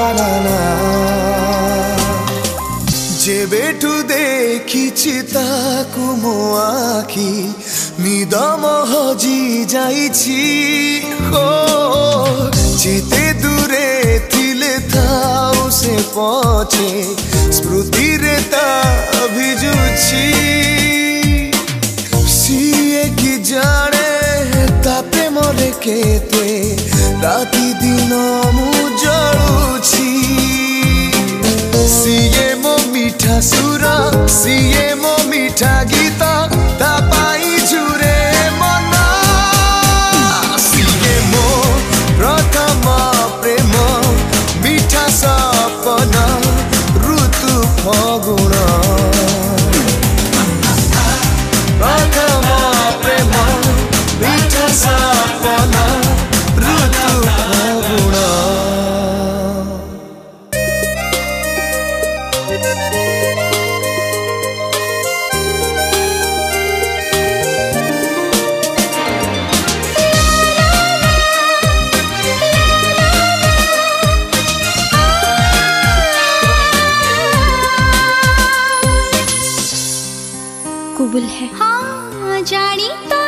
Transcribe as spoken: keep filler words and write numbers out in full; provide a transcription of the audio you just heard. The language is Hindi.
जेबेठु देखिछि ताकु मो आखि निदम हजि जाइछि हो जेते दूरे थिले थाउ से पछे स्मृति रे ता भिजुछि सिए कि जाने ता प्रेम रे केते राति दिन मु जळुछि सिए मो मीठा सुर सिए मो मीठा गीत ता पाई झुरे मन सिए मो प्रथम प्रेम मीठा सपना ऋतु फगुण प्रथम प्रेम मीठा सपना ऋतु फगुण। कबूल है? हाँ जानी तो